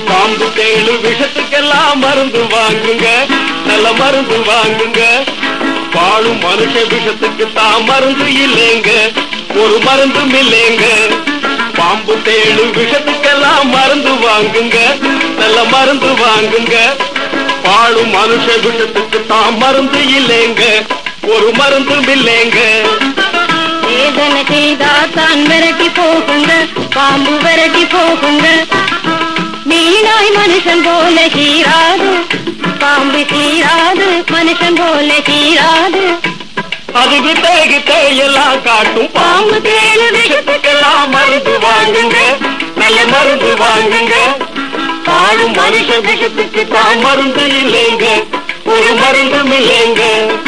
பாம்பு தேளு விஷத்துக்கெல்லாம் மருந்து வாங்குங்க, நல்ல மருந்து வாங்குங்க. வாழும் மனுஷ விஷத்துக்கு தான் மருந்து இல்லைங்க, ஒரு மருந்தும் இல்லைங்க. பாம்பு தேளு விஷத்துக்கெல்லாம் மருந்து வாங்குங்க, நல்ல மருந்து வாங்குங்க. வாழும் மனுஷ விஷத்துக்கு தான் மருந்து இல்லைங்க, ஒரு மருந்தும் இல்லைங்க. வேதனை செய்தா தான் விரட்டி போகுங்க, பாம்பு விரட்டி போகுங்க. மீனாய் மனுஷன் போல சீராது, பாம்பு சீராது, மனுஷன் போல சீராது. அது கிட்டே எல்லாம் காட்டும். பாம்பு தேளு விஷத்துக்கெல்லாம் மருந்து வாங்குங்க, நல்ல மருந்து வாங்குங்க. வாழும் மனுஷ விஷத்துக்கு தான் மருந்து இல்லைங்க, ஒரு மருந்தும் இல்லைங்க.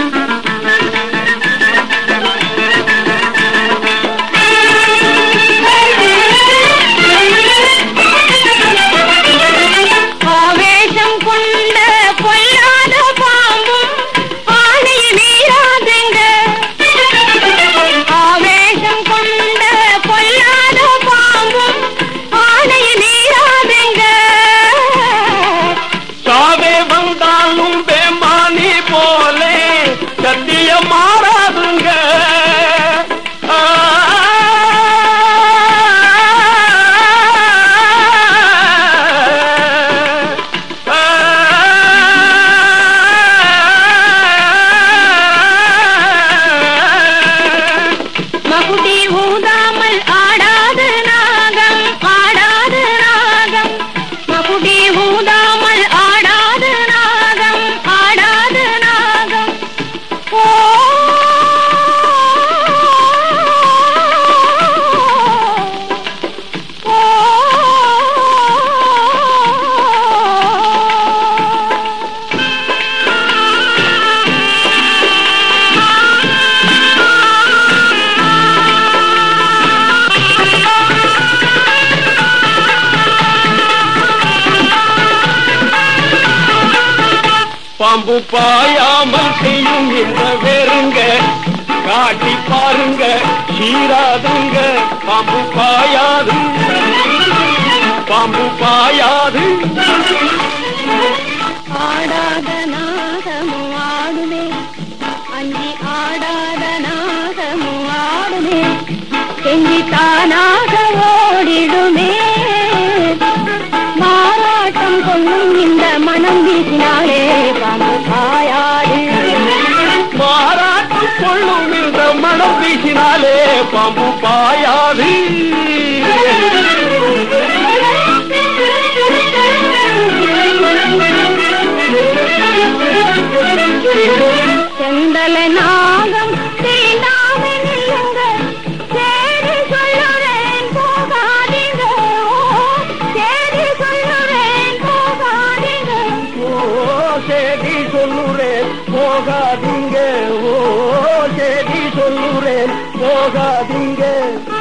சத்தியம் மாறாதுங்க. மகுடி ஊதாமல் ஆடாது நாகம், ஆடாது நாகம். மகுடி ஊதாமல் ஆடாது நாகம், ஆடாது நாகம். பாம்பு பாயாமல் செய்யும் இந்த வேறுங்க, காட்டி பாருங்க சீராதுங்க. பாம்பு பாயாது, பாம்பு பாயாது. ஆடாத நாகமும் ஆடுமே, அஞ்சி ஆடாத நாகமும் ஆடுமே. செஞ்சி தானாக ஓடிடுமே, மாறாட்டம் கொள்ளும் இந்த மனம் வீசினாலே பாம்பு பாயாது. மாறாட்டம் கொள்ளும் இந்த மனம் வீசினாலே பாம்பு பாயாது. செந்தல நாகம் தீண்டாமே நில்லுங்க, சேரி சொல்லுறேன் போகாதீங்க. சேரி சொல்லுறேன் போகாதீங்க. சேதி சொல்லுறேன் போகாதீங்க, ஓ சேதி சொல்லுறேன் போகாதீங்க.